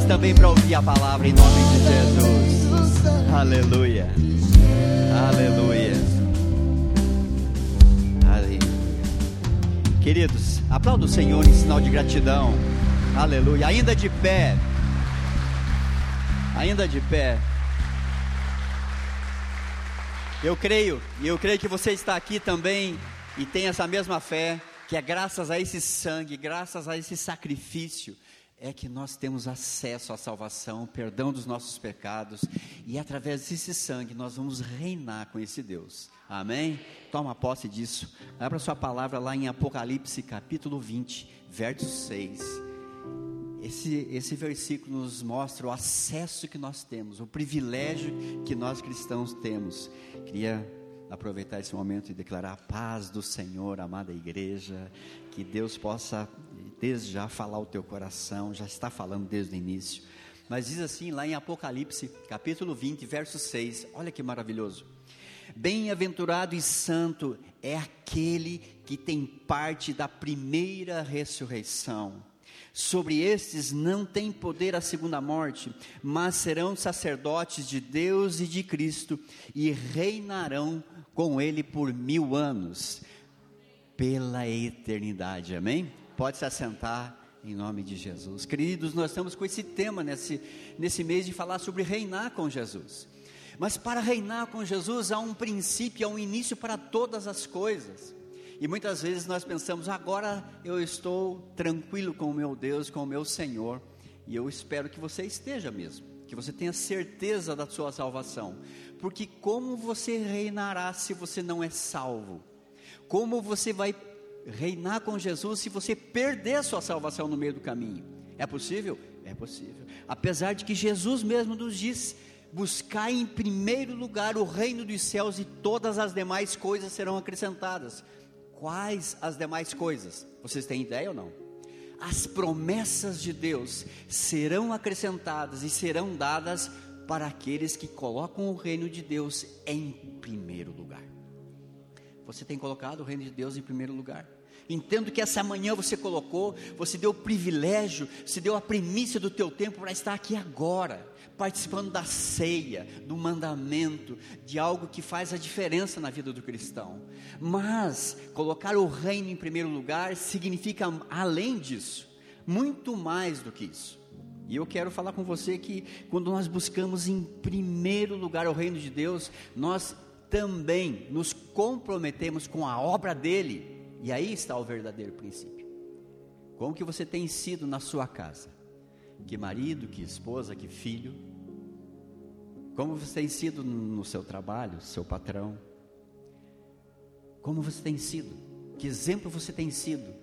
mas também para ouvir a palavra em nome de Jesus. Aleluia. Aleluia. Aleluia. Queridos, aplauda o Senhor em sinal de gratidão. Aleluia. Ainda de pé. Ainda de pé. Eu creio que você está aqui também e tem essa mesma fé, que é graças a esse sangue, graças a esse sacrifício, é que nós temos acesso à salvação, perdão dos nossos pecados, e através desse sangue nós vamos reinar com esse Deus. Amém? Toma posse disso. Abra sua palavra lá em Apocalipse capítulo 20, verso 6. Esse versículo nos mostra o acesso que nós temos, o privilégio que nós cristãos temos. Queria aproveitar esse momento e declarar a paz do Senhor, amada igreja, que Deus possa desde já falar o teu coração, já está falando desde o início, mas diz assim lá em Apocalipse, capítulo 20, verso 6, olha que maravilhoso: bem-aventurado e santo é aquele que tem parte da primeira ressurreição. Sobre estes não tem poder a segunda morte, mas serão sacerdotes de Deus e de Cristo, e reinarão com Ele por 1000 anos, pela eternidade. Amém? Pode se assentar em nome de Jesus. Queridos, nós estamos com esse tema nesse mês de falar sobre reinar com Jesus. Mas para reinar com Jesus há um princípio, há um início para todas as coisas. E muitas vezes nós pensamos, agora eu estou tranquilo com o meu Deus, com o meu Senhor, e eu espero que você esteja mesmo, que você tenha certeza da sua salvação, porque como você reinará se você não é salvo? Como você vai reinar com Jesus se você perder a sua salvação no meio do caminho? É possível? É possível, apesar de que Jesus mesmo nos diz: buscar em primeiro lugar o reino dos céus e todas as demais coisas serão acrescentadas. Quais as demais coisas? Vocês têm ideia ou não? As promessas de Deus serão acrescentadas e serão dadas para aqueles que colocam o reino de Deus em primeiro lugar. Você tem colocado o reino de Deus em primeiro lugar? Entendo que essa manhã você colocou, você deu o privilégio, você deu a primícia do teu tempo para estar aqui agora, participando da ceia, do mandamento, de algo que faz a diferença na vida do cristão. Mas colocar o reino em primeiro lugar significa, além disso, muito mais do que isso. E eu quero falar com você que quando nós buscamos em primeiro lugar o reino de Deus, nós também nos comprometemos com a obra dele. E aí está o verdadeiro princípio. Como que você tem sido na sua casa? Que marido, que esposa, que filho? Como você tem sido no seu trabalho, seu patrão? Como você tem sido? Que exemplo você tem sido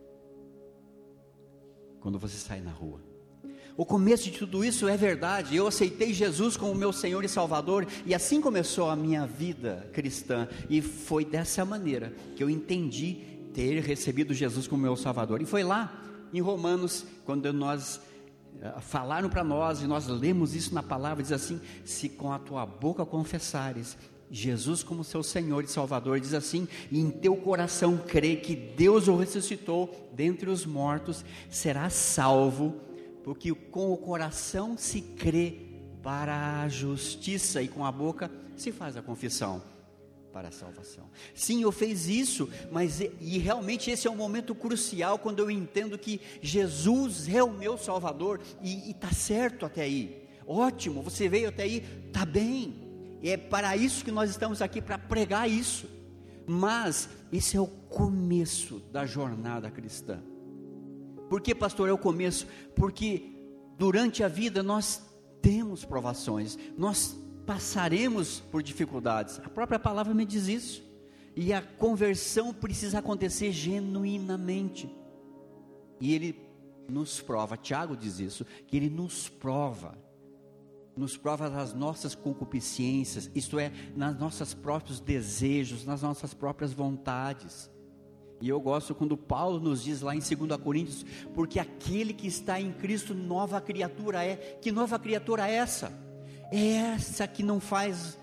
quando você sai na rua? O começo de tudo isso é verdade. Eu aceitei Jesus como meu Senhor e Salvador, e assim começou a minha vida cristã, e foi dessa maneira que eu entendi ter recebido Jesus como meu Salvador. E foi lá em Romanos, quando nós falaram para nós, e nós lemos isso na palavra, diz assim: se com a tua boca confessares Jesus como seu Senhor e Salvador, diz assim, e em teu coração crê que Deus o ressuscitou dentre os mortos, serás salvo. Porque com o coração se crê para a justiça, e com a boca se faz a confissão para a salvação. Sim, eu fiz isso, mas e realmente esse é um momento crucial, quando eu entendo que Jesus é o meu Salvador, e está certo até aí, ótimo, você veio até aí, está bem, é para isso que nós estamos aqui, para pregar isso. Mas esse é o começo da jornada cristã. Por que, pastor, é o começo? Porque durante a vida nós temos provações, nós passaremos por dificuldades, a própria palavra me diz isso, e a conversão precisa acontecer genuinamente, e ele nos prova, Tiago diz isso, que ele nos prova das nossas concupiscências, isto é, nas nossos próprios desejos, nas nossas próprias vontades. E eu gosto quando Paulo nos diz lá em 2 Coríntios, porque aquele que está em Cristo, nova criatura é. Que nova criatura é essa? É essa que não faz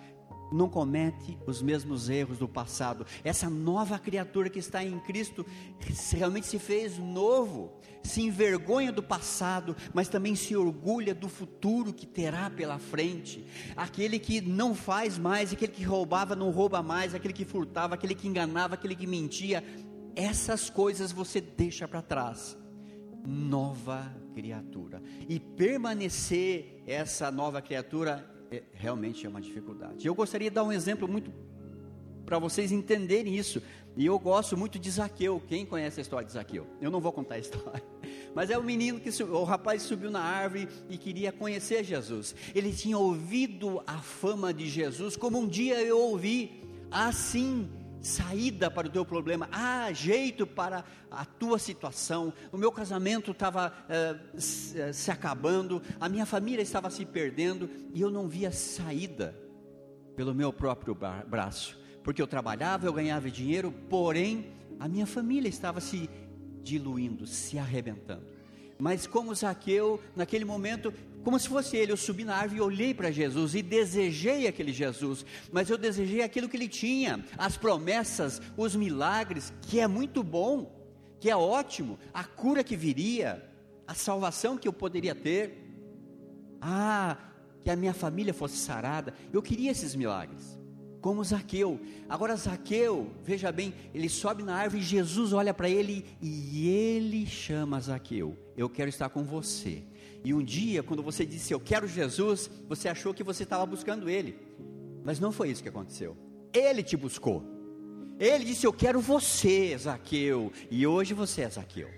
não comete os mesmos erros do passado. Essa nova criatura que está em Cristo realmente se fez novo, se envergonha do passado, mas também se orgulha do futuro que terá pela frente. Aquele que não faz mais, aquele que roubava não rouba mais, aquele que furtava, aquele que enganava, aquele que mentia, essas coisas você deixa para trás. Nova criatura. E permanecer essa nova criatura realmente é uma dificuldade. Eu gostaria de dar um exemplo muito para vocês entenderem isso. E eu gosto muito de Zaqueu. Quem conhece a história de Zaqueu? Eu não vou contar a história, mas é o menino o rapaz subiu na árvore e queria conhecer Jesus. Ele tinha ouvido a fama de Jesus, como um dia eu ouvi. Assim, saída para o teu problema, jeito para a tua situação. O meu casamento estava se acabando, a minha família estava se perdendo, e eu não via saída pelo meu próprio braço, porque eu trabalhava, eu ganhava dinheiro, porém a minha família estava se diluindo, se arrebentando. Mas como Zaqueu, naquele momento, como se fosse ele, eu subi na árvore e olhei para Jesus e desejei aquele Jesus, mas eu desejei aquilo que ele tinha, as promessas, os milagres, que é muito bom, que é ótimo, a cura que viria, a salvação que eu poderia ter, que a minha família fosse sarada. Eu queria esses milagres, como Zaqueu. Agora Zaqueu, veja bem, ele sobe na árvore e Jesus olha para ele e ele chama Zaqueu: eu quero estar com você. E um dia, quando você disse eu quero Jesus, você achou que você estava buscando ele, mas não foi isso que aconteceu. Ele te buscou, ele disse eu quero você, Zaqueu, e hoje você é Zaqueu.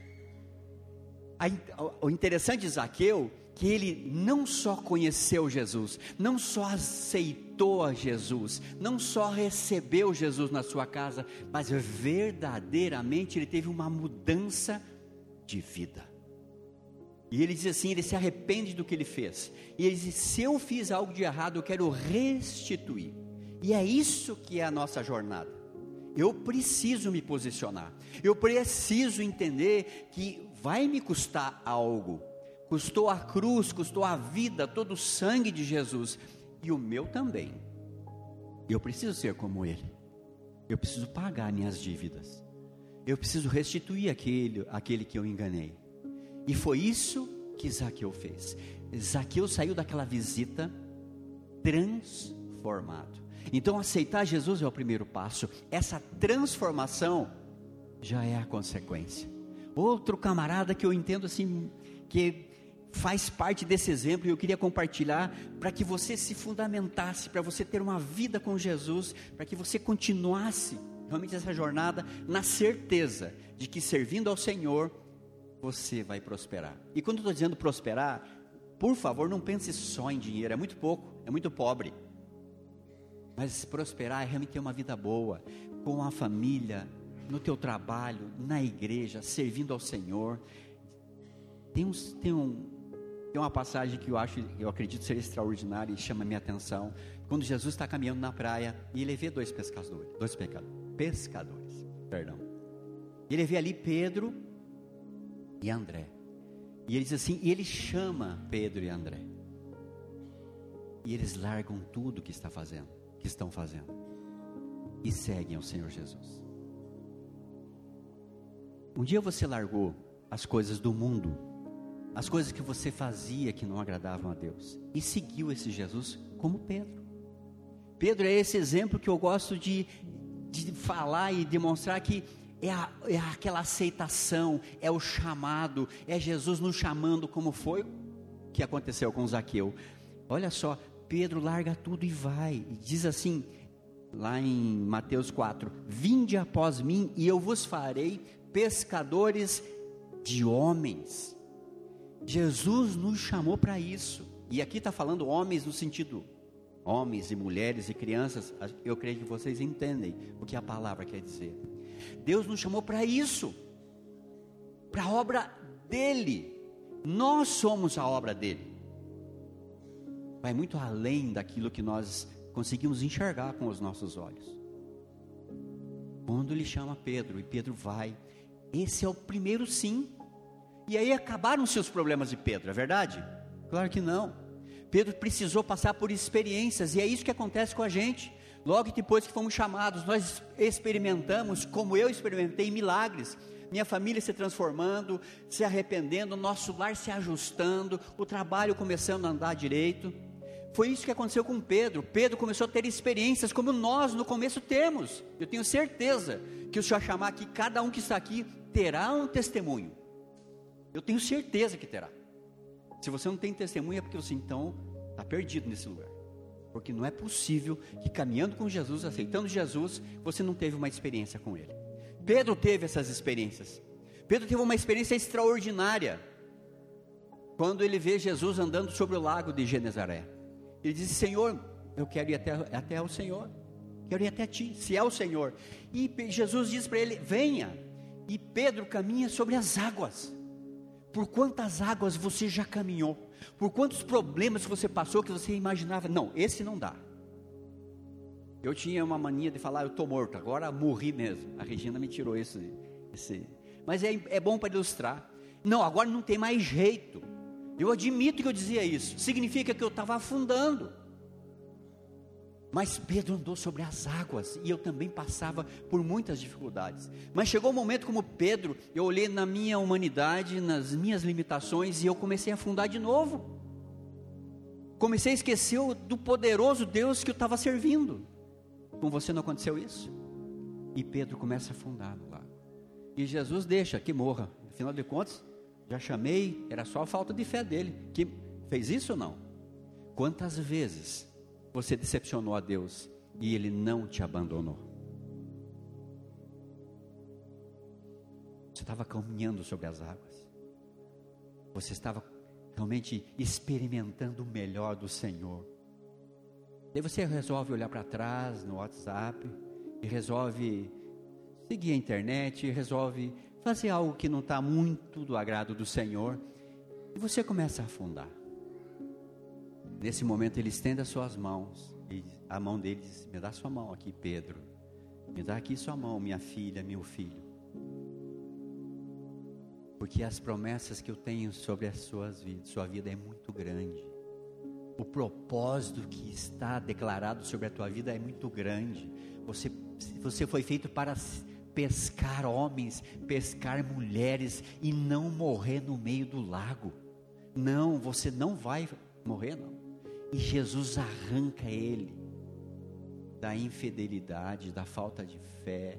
O interessante de Zaqueu, que ele não só conheceu Jesus, não só aceitou a Jesus, não só recebeu Jesus na sua casa, mas verdadeiramente ele teve uma mudança de vida. E ele diz assim, ele se arrepende do que ele fez, e ele diz: se eu fiz algo de errado, eu quero restituir. E é isso que é a nossa jornada. Eu preciso me posicionar, eu preciso entender que vai me custar algo. Custou a cruz, custou a vida, todo o sangue de Jesus, e o meu também. Eu preciso ser como ele, eu preciso pagar minhas dívidas, eu preciso restituir aquele que eu enganei. E foi isso que Zaqueu fez. Zaqueu saiu daquela visita transformado. Então aceitar Jesus é o primeiro passo, essa transformação já é a consequência. Outro camarada que eu entendo assim, que faz parte desse exemplo, e eu queria compartilhar para que você se fundamentasse, para você ter uma vida com Jesus, para que você continuasse realmente essa jornada na certeza de que servindo ao Senhor você vai prosperar. E quando eu estou dizendo prosperar, por favor, não pense só em dinheiro, é muito pouco, é muito pobre. Mas prosperar é realmente ter uma vida boa, com a família, no teu trabalho, na igreja, servindo ao Senhor. Tem uma passagem que eu acredito ser extraordinária e chama a minha atenção. Quando Jesus está caminhando na praia e ele vê dois pescadores. Ele vê ali Pedro e André. E ele diz assim, e ele chama Pedro e André. E eles largam tudo que estão fazendo e seguem ao Senhor Jesus. Um dia você largou as coisas do mundo, as coisas que você fazia que não agradavam a Deus, e seguiu esse Jesus como Pedro. Pedro é esse exemplo que eu gosto de falar e demonstrar que é aquela aceitação, é o chamado, é Jesus nos chamando, como foi que aconteceu com Zaqueu. Olha só, Pedro larga tudo e vai, e diz assim, lá em Mateus 4, vinde após mim e eu vos farei pescadores de homens. Jesus nos chamou para isso, e aqui está falando homens no sentido, homens e mulheres e crianças, eu creio que vocês entendem o que a palavra quer dizer. Deus nos chamou para isso, para a obra dele, nós somos a obra dele, vai muito além daquilo que nós conseguimos enxergar com os nossos olhos. Quando ele chama Pedro, e Pedro vai, esse é o primeiro sim. E aí acabaram-se os problemas de Pedro, é verdade? Claro que não. Pedro precisou passar por experiências, e é isso que acontece com a gente. Logo depois que fomos chamados, nós experimentamos, como eu experimentei, milagres. Minha família se transformando, se arrependendo, nosso lar se ajustando, o trabalho começando a andar direito. Foi isso que aconteceu com Pedro. Pedro começou a ter experiências como nós no começo temos. Eu tenho certeza que o Senhor chamar aqui, cada um que está aqui terá um testemunho. Eu tenho certeza que terá. Se você não tem testemunho é porque você então está perdido nesse lugar. Porque não é possível que caminhando com Jesus, aceitando Jesus, você não teve uma experiência com Ele. Pedro teve essas experiências. Pedro teve uma experiência extraordinária quando ele vê Jesus andando sobre o lago de Genezaré. Ele disse: Senhor, eu quero ir até o Senhor, quero ir até ti, se é o Senhor. E Jesus diz para ele: venha. E Pedro caminha sobre as águas. Por quantas águas você já caminhou? Por quantos problemas você passou que você imaginava? Não, esse não dá. Eu tinha uma mania de falar: eu estou morto, agora morri mesmo. A Regina me tirou esse. Mas é bom para ilustrar. Não, agora não tem mais jeito. Eu admito que eu dizia isso. Significa que eu estava afundando. Mas Pedro andou sobre as águas, e eu também passava por muitas dificuldades. Mas chegou um momento como Pedro, eu olhei na minha humanidade, nas minhas limitações, e eu comecei a afundar de novo. Comecei a esquecer do poderoso Deus que eu estava servindo. Com você não aconteceu isso? E Pedro começa a afundar no lago. E Jesus deixa que morra. Afinal de contas, já chamei, era só a falta de fé dele. Que fez isso ou não? Quantas vezes você decepcionou a Deus e Ele não te abandonou? Você estava caminhando sobre as águas. Você estava realmente experimentando o melhor do Senhor. Daí você resolve olhar para trás no WhatsApp, e resolve seguir a internet, e resolve fazer algo que não está muito do agrado do Senhor, e você começa a afundar. Nesse momento ele estende as suas mãos, e a mão dele diz: me dá sua mão aqui, Pedro, me dá aqui sua mão, minha filha, meu filho, porque as promessas que eu tenho sobre as sua vida é muito grande. O propósito que está declarado sobre a tua vida é muito grande. Você foi feito para pescar homens, pescar mulheres, e não morrer no meio do lago. Não, você não vai morrer, não. E Jesus arranca ele da infidelidade, da falta de fé,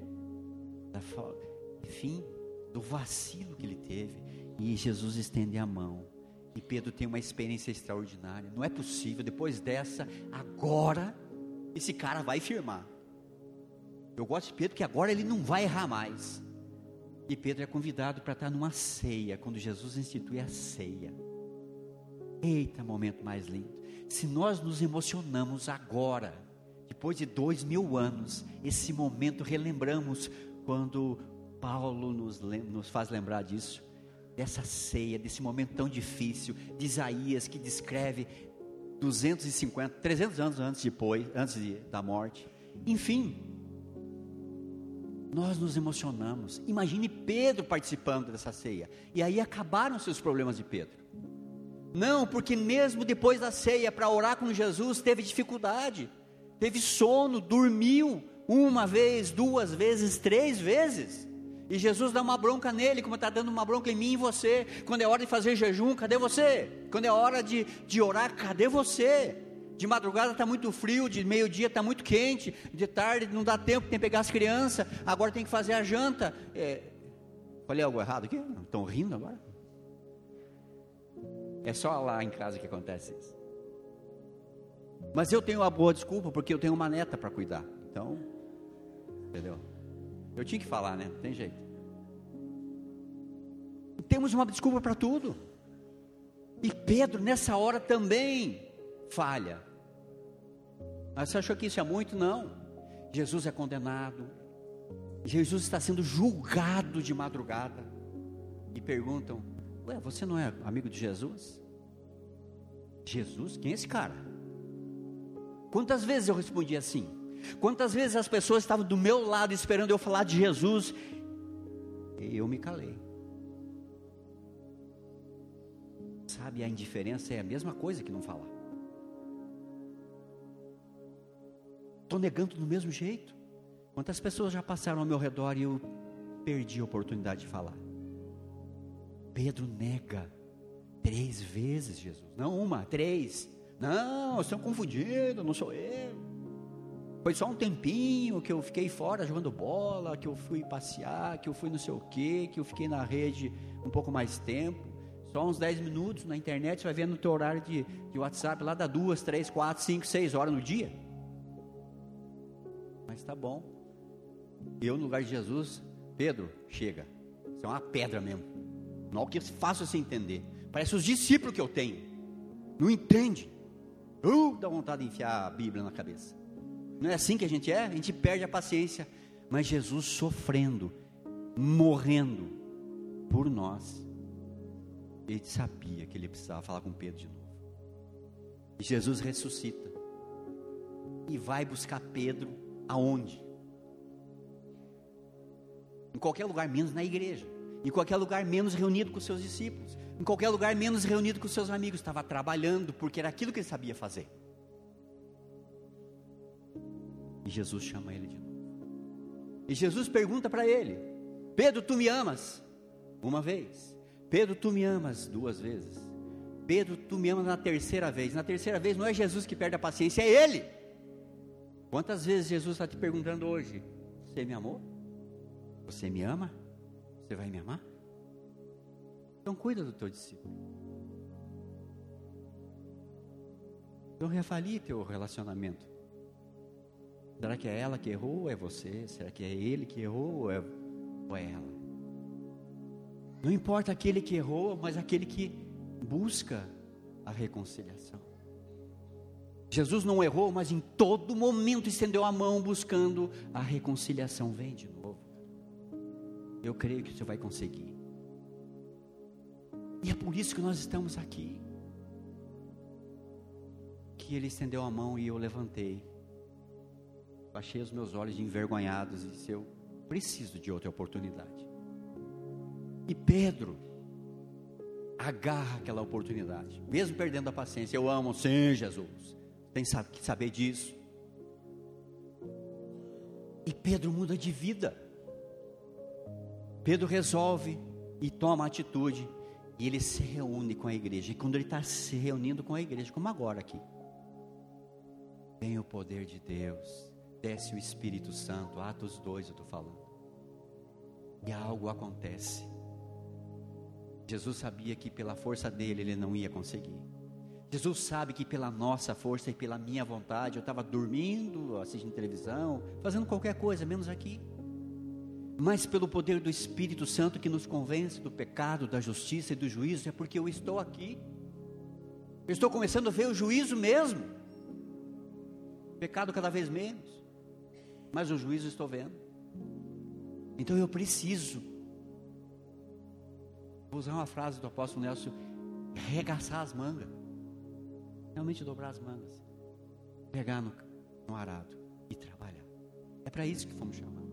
enfim, do vacilo que ele teve. E Jesus estende a mão. E Pedro tem uma experiência extraordinária. Não é possível, depois dessa, agora esse cara vai firmar. Eu gosto de Pedro, que agora ele não vai errar mais. E Pedro é convidado para estar numa ceia, quando Jesus institui a ceia. Eita, momento mais lindo. Se nós nos emocionamos agora, depois de 2000 anos, esse momento relembramos, quando Paulo nos faz lembrar disso, dessa ceia, desse momento tão difícil, de Isaías, que descreve 300 anos antes da morte. Enfim, nós nos emocionamos. Imagine Pedro participando dessa ceia. E aí acabaram seus problemas de Pedro. Não, porque mesmo depois da ceia, para orar com Jesus, teve dificuldade, teve sono, dormiu 1 vez, 2 vezes, 3 vezes. E Jesus dá uma bronca nele, como está dando uma bronca em mim e você. Quando é hora de fazer jejum, cadê você? Quando é hora de orar, cadê você? De madrugada está muito frio, de meio-dia está muito quente, de tarde não dá tempo, tem que pegar as crianças, agora tem que fazer a janta. Falei algo errado aqui? Estão rindo agora? É só lá em casa que acontece isso. Mas eu tenho uma boa desculpa, porque eu tenho uma neta para cuidar. Então, entendeu? Eu tinha que falar, né? Não tem jeito. Temos uma desculpa para tudo. E Pedro nessa hora também falha. Mas você achou que isso é muito? Não. Jesus é condenado. Jesus está sendo julgado de madrugada. E perguntam: ué, você não é amigo de Jesus? Jesus? Quem é esse cara? Quantas vezes eu respondi assim? Quantas vezes as pessoas estavam do meu lado esperando eu falar de Jesus e eu me calei? Sabe, a indiferença é a mesma coisa que não falar. estou negando do mesmo jeito. Quantas pessoas já passaram ao meu redor e eu perdi a oportunidade de falar? Pedro nega 3 vezes Jesus, não uma, 3. Não, vocês estão confundindo, não sou eu. Foi só um tempinho que eu fiquei fora jogando bola, que eu fui passear, que eu fui não sei o quê, que eu fiquei na rede um pouco mais tempo. Só uns 10 minutos na internet, você vai ver no teu horário de WhatsApp, lá dá 2, 3, 4, 5, 6 horas no dia. Mas tá bom. Eu no lugar de Jesus, Pedro, chega. Você é uma pedra mesmo. Não é o que faço você entender. Parece os discípulos que eu tenho. Não entende. Dá vontade de enfiar a Bíblia na cabeça. Não é assim que a gente é? A gente perde a paciência. Mas Jesus sofrendo, morrendo por nós. Ele sabia que ele precisava falar com Pedro de novo. E Jesus ressuscita. E vai buscar Pedro aonde? Em qualquer lugar, menos na igreja. Em qualquer lugar, menos reunido com os seus discípulos. Em qualquer lugar, menos reunido com os seus amigos. Estava trabalhando, porque era aquilo que ele sabia fazer. E Jesus chama ele de novo. E Jesus pergunta para ele: Pedro, tu me amas? 1 vez. Pedro, tu me amas 2 vezes. Pedro, tu me amas na 3ª vez. Na 3ª vez não é Jesus que perde a paciência, é ele. Quantas vezes Jesus está te perguntando hoje: você me amou? Você me ama? Você vai me amar? Então cuida do teu discípulo. Então reavalie teu relacionamento. Será que é ela que errou ou é você? Será que é ele que errou ou é ela? Não importa aquele que errou, mas aquele que busca a reconciliação. Jesus não errou, mas em todo momento estendeu a mão buscando a reconciliação. Vem de novo. Eu creio que você vai conseguir. E é por isso que nós estamos aqui. Que ele estendeu a mão e eu levantei. Baixei os meus olhos envergonhados e disse: eu preciso de outra oportunidade. E Pedro agarra aquela oportunidade, mesmo perdendo a paciência. Eu amo, sim, Jesus. Tem que saber disso. E Pedro muda de vida. Pedro resolve e toma atitude. E ele se reúne com a igreja. E quando ele está se reunindo com a igreja, como agora aqui, vem o poder de Deus. Desce o Espírito Santo. Atos 2 eu estou falando. E algo acontece. Jesus sabia que pela força dele ele não ia conseguir. Jesus sabe que pela nossa força e pela minha vontade, eu estava dormindo, assistindo televisão, fazendo qualquer coisa, menos aqui. Mas pelo poder do Espírito Santo que nos convence do pecado, da justiça e do juízo, é porque eu estou aqui. Eu estou começando a ver o juízo mesmo. Pecado cada vez menos, mas o juízo estou vendo. Então eu preciso, vou usar uma frase do apóstolo Nelson, arregaçar as mangas. Realmente dobrar as mangas, pegar no arado e trabalhar. É para isso que fomos chamados,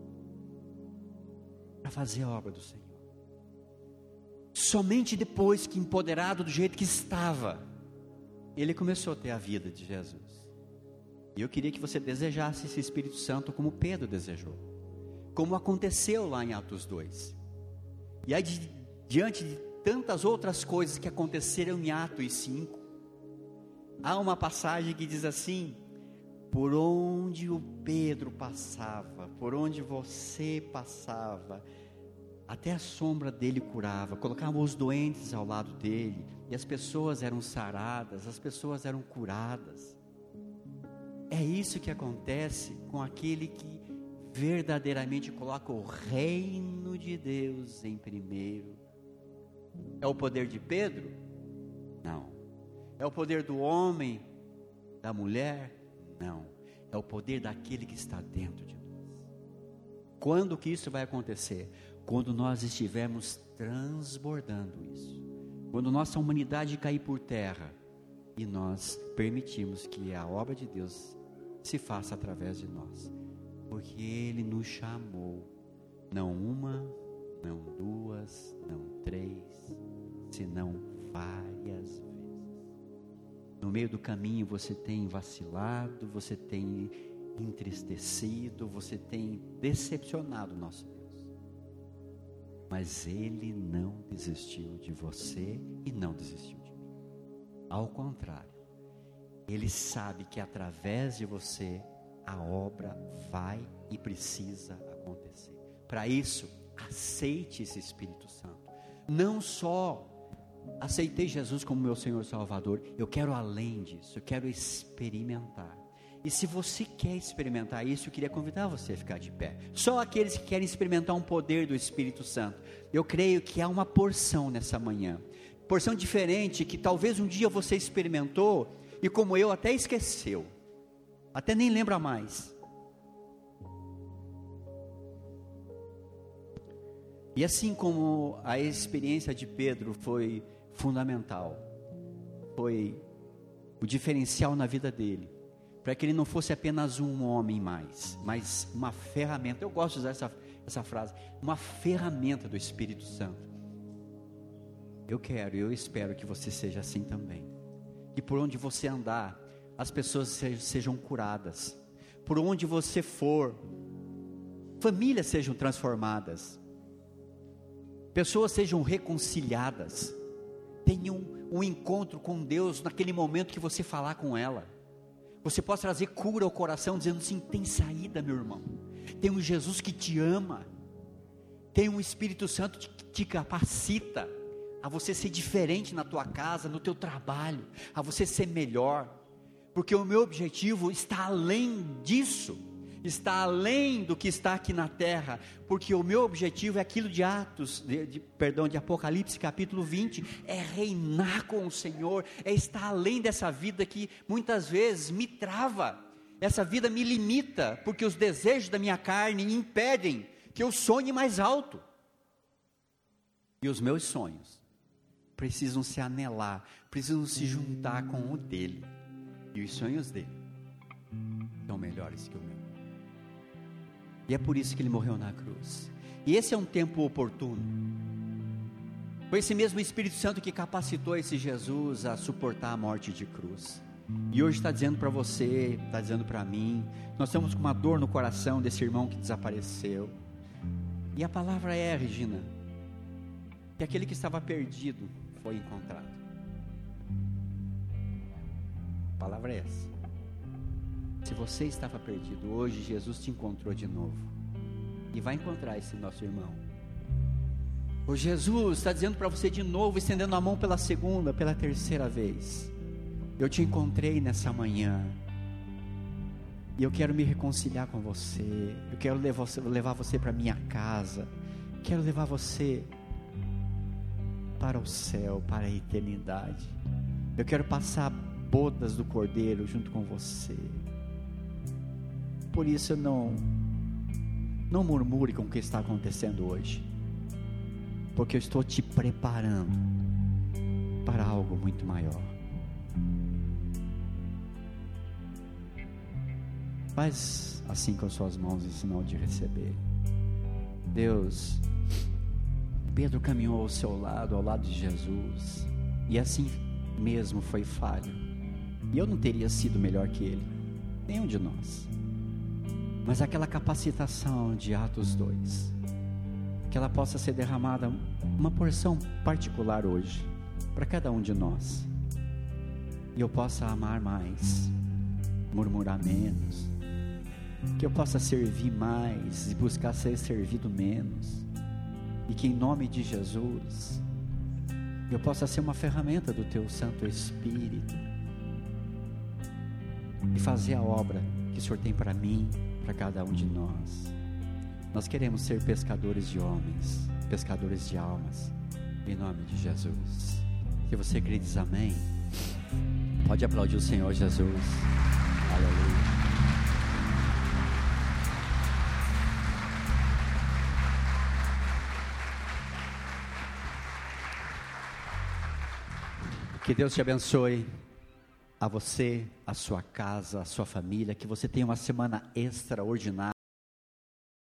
para fazer a obra do Senhor. Somente depois que, empoderado do jeito que estava, ele começou a ter a vida de Jesus. E eu queria que você desejasse esse Espírito Santo como Pedro desejou, como aconteceu lá em Atos 2. E aí, diante de tantas outras coisas que aconteceram em Atos 5, há uma passagem que diz assim: por onde o Pedro passava, por onde você passava, até a sombra dele curava. Colocava os doentes ao lado dele, e as pessoas eram saradas, as pessoas eram curadas. É isso que acontece com aquele que verdadeiramente coloca o reino de Deus em primeiro. É o poder de Pedro? Não. É o poder do homem, da mulher? Não. É o poder daquele que está dentro de nós. Quando que isso vai acontecer? Quando nós estivermos transbordando isso. Quando nossa humanidade cair por terra e nós permitirmos que a obra de Deus se faça através de nós. Porque Ele nos chamou, não uma, não 2, não 3, senão várias vezes. No meio do caminho você tem vacilado, você tem entristecido, você tem decepcionado o nosso Deus. Mas Ele não desistiu de você e não desistiu de mim. Ao contrário, Ele sabe que através de você a obra vai e precisa acontecer. Para isso, aceite esse Espírito Santo. Não só aceitei Jesus como meu Senhor e Salvador, eu quero além disso, eu quero experimentar. E se você quer experimentar isso, eu queria convidar você a ficar de pé. Só aqueles que querem experimentar um poder do Espírito Santo. Eu creio que há uma porção nessa manhã, porção diferente, que talvez um dia você experimentou, e como eu até esqueceu, até nem lembra mais. E assim como a experiência de Pedro foi fundamental, foi o diferencial na vida dele, para que ele não fosse apenas um homem mais, mas uma ferramenta. Eu gosto de usar essa frase, uma ferramenta do Espírito Santo. Eu espero que você seja assim também. E por onde você andar, as pessoas sejam curadas. Por onde você for, famílias sejam transformadas, pessoas sejam reconciliadas. Tenha um encontro com Deus naquele momento que você falar com ela. Você pode trazer cura ao coração, dizendo assim: tem saída, meu irmão. Tem um Jesus que te ama. Tem um Espírito Santo que te capacita a você ser diferente na tua casa, no teu trabalho, a você ser melhor. Porque o meu objetivo está além disso, está além do que está aqui na terra, porque o meu objetivo é aquilo de de Apocalipse capítulo 20, é reinar com o Senhor, é estar além dessa vida que muitas vezes me trava, essa vida me limita, porque os desejos da minha carne impedem que eu sonhe mais alto, e os meus sonhos precisam se anelar, precisam se juntar com o dele, e os sonhos dele são melhores que o meu. E é por isso que ele morreu na cruz. E esse é um tempo oportuno. Foi esse mesmo Espírito Santo que capacitou esse Jesus a suportar a morte de cruz. E hoje está dizendo para você, está dizendo para mim, nós estamos com uma dor no coração desse irmão que desapareceu. E a palavra é, Regina, que aquele que estava perdido foi encontrado. A palavra é essa. Se você estava perdido, hoje Jesus te encontrou de novo, e vai encontrar esse nosso irmão. O Jesus está dizendo para você de novo, estendendo a mão pela segunda, pela terceira vez: eu te encontrei nessa manhã, e eu quero me reconciliar com você, eu quero levar você para minha casa, quero levar você para o céu, para a eternidade. Eu quero passar bodas do Cordeiro junto com você. Por isso não murmure com o que está acontecendo hoje, porque eu estou te preparando para algo muito maior. Faz assim com as suas mãos em sinal de receber. Deus, Pedro caminhou ao seu lado, ao lado de Jesus, e assim mesmo foi falho, e eu não teria sido melhor que ele, nenhum de nós. Mas aquela capacitação de Atos 2, que ela possa ser derramada, uma porção particular hoje, para cada um de nós, e eu possa amar mais, murmurar menos, que eu possa servir mais e buscar ser servido menos, e que em nome de Jesus eu possa ser uma ferramenta do Teu Santo Espírito e fazer a obra que o Senhor tem para mim, para cada um de nós. Nós queremos ser pescadores de homens, pescadores de almas, em nome de Jesus. Se você crê, diz amém. Pode aplaudir o Senhor Jesus. Aleluia. Que Deus te abençoe, a você, a sua casa, a sua família, que você tenha uma semana extraordinária.